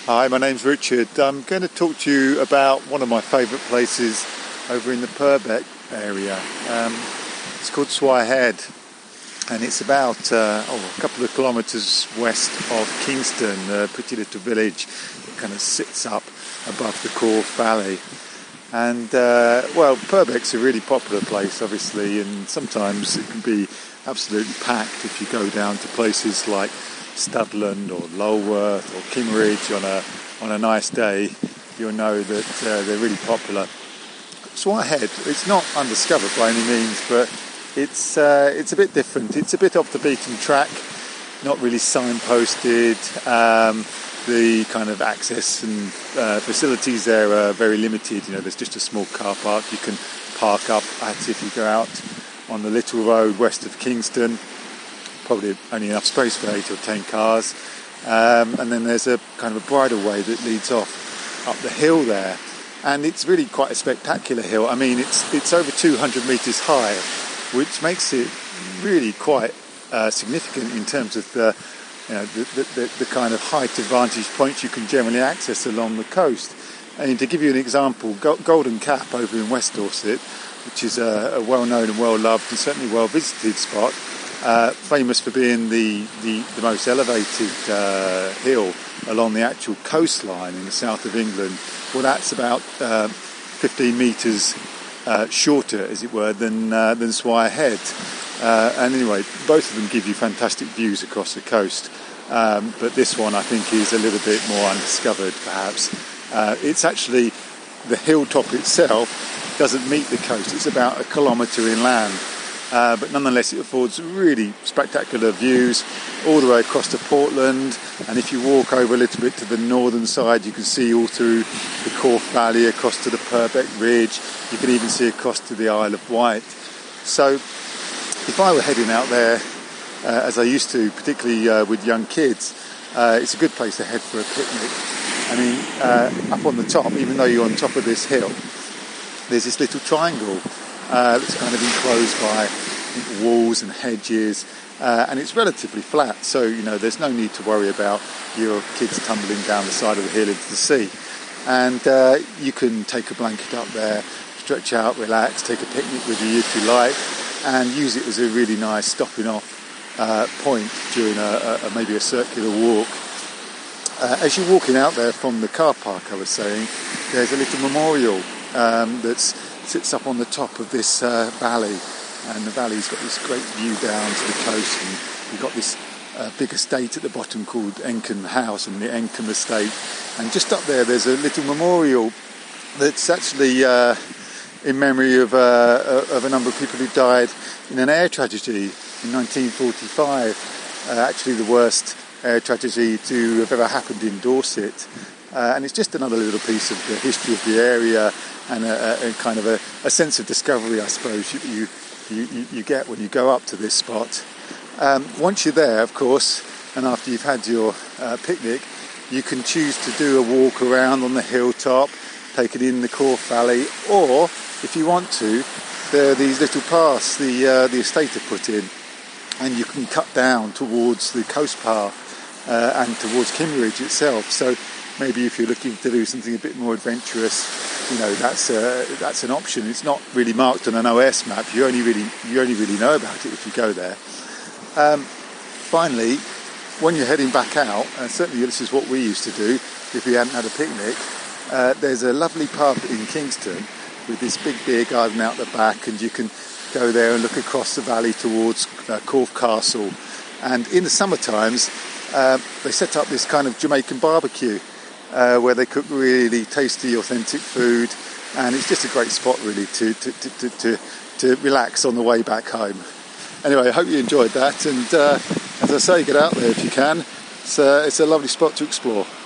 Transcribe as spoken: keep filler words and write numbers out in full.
Hi, my name's Richard. I'm going to talk to you about one of my favourite places over in the Purbeck area. Um, it's called Swire Head, and it's about uh, oh, a couple of kilometres west of Kingston, a pretty little village that kind of sits up above the Corfe Valley. And, uh, well, Purbeck's a really popular place, obviously, and sometimes it can be absolutely packed if you go down to places like Studland or Lulworth or Kimmeridge on a on a nice day. You'll know that uh, they're really popular. Swire Head, it's not undiscovered by any means, but it's uh, it's a bit different. It's a bit off the beaten track, not really signposted. Um, the kind of access and uh, facilities there are very limited. You know, there's just a small car park you can park up at if you go out on the little road west of Kingston. Probably only enough space for eight or ten cars, um, and then there's a kind of a bridleway that leads off up the hill there, and it's really quite a spectacular hill. I mean, it's it's over two hundred metres high, which makes it really quite uh, significant in terms of the, you know, the, the, the kind of height of vantage points you can generally access along the coast. And to give you an example, Golden Cap over in West Dorset, which is a, a well-known and well-loved and certainly well-visited spot, Uh, famous for being the, the, the most elevated uh, hill along the actual coastline in the south of England. Well, that's about uh, fifteen metres uh, shorter, as it were, than uh, than Swire Head. Uh, and anyway, both of them give you fantastic views across the coast. Um, but this one, I think, is a little bit more undiscovered, perhaps. Uh, it's actually, the hilltop itself doesn't meet the coast. It's about a kilometre inland. Uh, but nonetheless, it affords really spectacular views all the way across to Portland, and if you walk over a little bit to the northern side, you can see all through the Corfe Valley, across to the Purbeck Ridge. You can even see across to the Isle of Wight. So if I were heading out there, uh, as I used to, particularly uh, with young kids, uh, it's a good place to head for a picnic. I mean, uh, up on the top, even though you're on top of this hill, there's this little triangle Uh, it's kind of enclosed by walls and hedges, uh, and it's relatively flat, so you know there's no need to worry about your kids tumbling down the side of the hill into the sea. And uh, you can take a blanket up there, stretch out, relax, take a picnic with you if you like, and use it as a really nice stopping off uh, point during a, a, a maybe a circular walk. Uh, as you're walking out there from the car park, I was saying, there's a little memorial um, that's sits up on the top of this uh, valley, and the valley's got this great view down to the coast, and you've got this uh, big estate at the bottom called Encombe House and the Encombe Estate, and just up there there's a little memorial that's actually uh, in memory of, uh, of a number of people who died in an air tragedy in nineteen forty-five, uh, actually the worst air tragedy to have ever happened in Dorset. Uh, and it's just another little piece of the history of the area, and a, a, a kind of a, a sense of discovery, I suppose, you, you, you, you get when you go up to this spot. Um, once you're there, of course, and after you've had your uh, picnic, you can choose to do a walk around on the hilltop, take it in the Corfe Valley, or, if you want to, there are these little paths the, uh, the estate have put in, and you can cut down towards the coast path uh, and towards Kimmeridge itself. So maybe if you're looking to do something a bit more adventurous, you know, that's uh, that's an option. It's not really marked on an O S map. You only really you only really know about it if you go there. Um, finally, when you're heading back out, and certainly this is what we used to do if we hadn't had a picnic, uh, there's a lovely pub in Kingston with this big beer garden out the back, and you can go there and look across the valley towards uh, Corfe Castle. And in the summer times, uh, they set up this kind of Jamaican barbecue, Uh, where they cook really tasty, authentic food, and it's just a great spot really to to, to, to, to to relax on the way back home. Anyway, I hope you enjoyed that, and uh, as I say, get out there if you can. It's, uh, it's a lovely spot to explore.